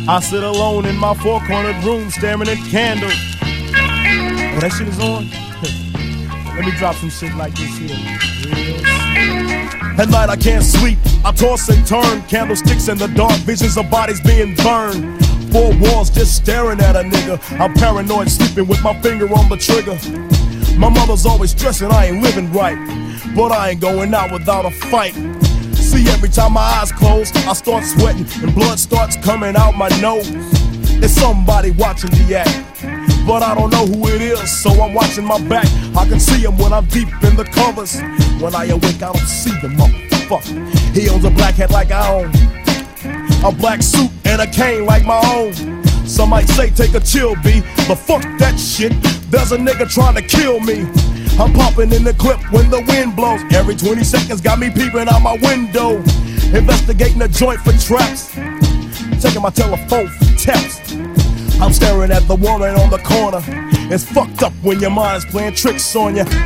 I sit alone in my four-cornered room staring at candles. Oh, that shit is on? Let me drop some shit like this here. At night I can't sleep, I toss and turn. Candlesticks in the dark, visions of bodies being burned. Four walls just staring at a nigga. I'm paranoid, sleeping with my finger on the trigger. My mother's always stressing I ain't living right, but I ain't going out without a fight. See, every time my eyes close, I start sweating and blood starts coming out my nose. It's somebody watching the act, but I don't know who it is, so I'm watching my back. I can see him when I'm deep in the covers. When I awake, I don't see the motherfucker. He owns a black hat like I own, a black suit and a cane like my own. Some might say take a chill, B, but fuck that shit. There's a nigga trying to kill me. I'm popping in the clip when the wind blows. Every 20 seconds got me peeping out my window, investigating the joint for traps, checking my telephone for texts. I'm staring at the woman on the corner. It's fucked up when your mind's playing tricks on you.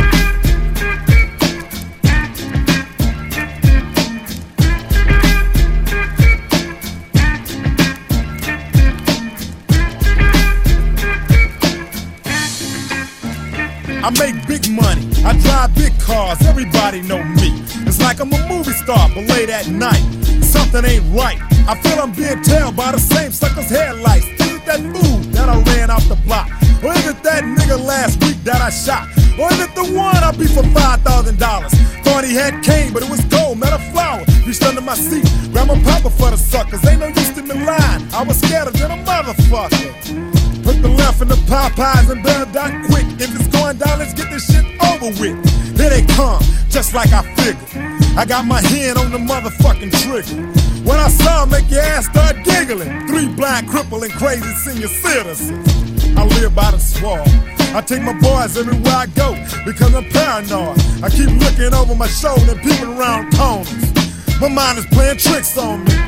I make big money, I drive big cars, everybody know me. It's like I'm a movie star, but late at night, something ain't right. I feel I'm being tailed by the same sucker's headlights. Is it that fool that I ran off the block? Or is it that nigga last week that I shot? Or is it the one I beat for $5,000? Thought he had cane, but it was gold, met a flower. Reached under my seat, grabbed my popper for the suckers. Ain't no use to me lying, I was scared than a motherfucker. Put the left in the Popeyes and better die quick. If it's going down, let's get this shit over with. Here they come, just like I figured. I got my hand on the motherfucking trigger. When I saw him, make your ass start giggling. 3 blind, crippled, and crazy senior citizens. I live by the swamp. I take my boys everywhere I go because I'm paranoid. I keep looking over my shoulder and peeping around corners. My mind is playing tricks on me.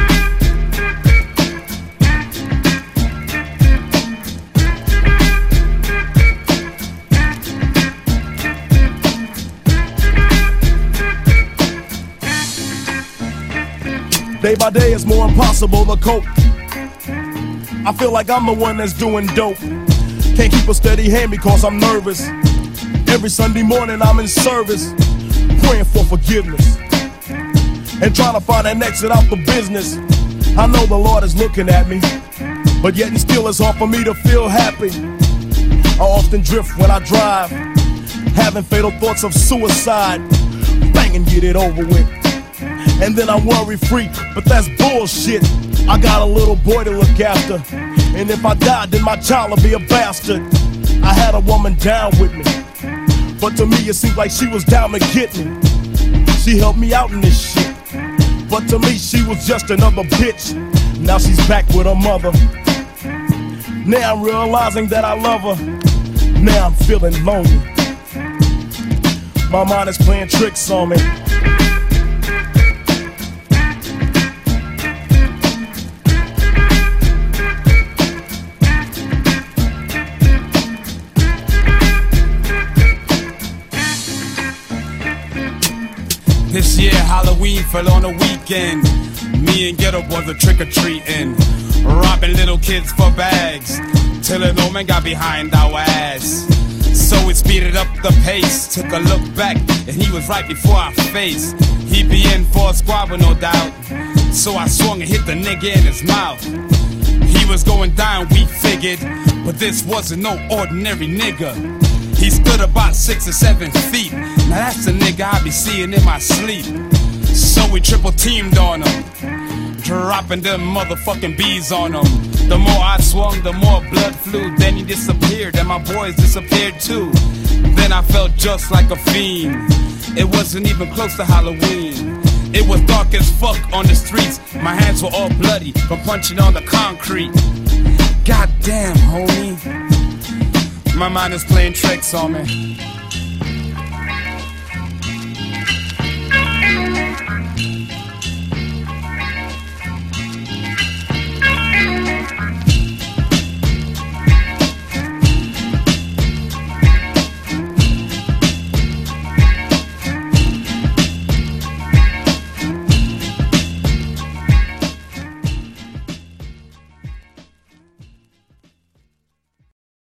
Day by day it's more impossible to cope. I feel like I'm the one that's doing dope. Can't keep a steady hand because I'm nervous. Every Sunday morning I'm in service, praying for forgiveness and trying to find an exit out the business. I know the Lord is looking at me, but yet and still it's hard for me to feel happy. I often drift when I drive, having fatal thoughts of suicide. Bang and get it over with, and then I'm worry free, but that's bullshit. I got a little boy to look after, and if I die, then my child will be a bastard. I had a woman down with me, but to me it seemed like she was down to get me. She helped me out in this shit, but to me she was just another bitch. Now she's back with her mother. Now I'm realizing that I love her. Now I'm feeling lonely. My mind is playing tricks on me. This year Halloween fell on a weekend. Me and Ghetto Boys were trick-or-treating, robbing little kids for bags, till an old man got behind our ass. So we speeded up the pace, took a look back, and he was right before our face. He'd be in for a squabble, no doubt, so I swung and hit the nigga in his mouth. He was going down, we figured, but this wasn't no ordinary nigga. He stood about 6 or 7 feet. Now that's the nigga I be seeing in my sleep. So we triple teamed on him, dropping them motherfucking bees on him. The more I swung, the more blood flew. Then he disappeared, and my boys disappeared too. Then I felt just like a fiend. It wasn't even close to Halloween. It was dark as fuck on the streets. My hands were all bloody from punching on the concrete. Goddamn, homie, my mind is playing tricks on me.